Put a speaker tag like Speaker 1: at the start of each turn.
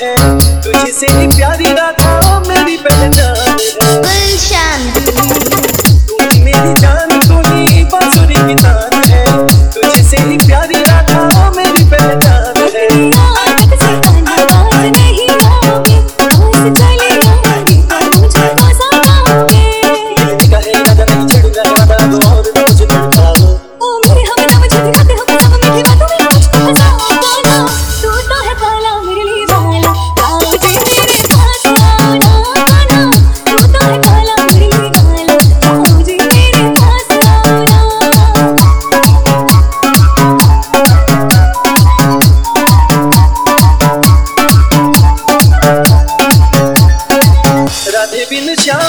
Speaker 1: है, तुझसे ही प्यारी राधा मेरी पहचान है।
Speaker 2: गुलशन
Speaker 1: तू ही मेरी जान, तू ही बांसुरी की तान है, तुझसे ही प्यारी राधा मेरी पहचान है। कहे कदम नहीं चढ़ूंगा राधा को और तुझे पाओ। राधे बिन श्याम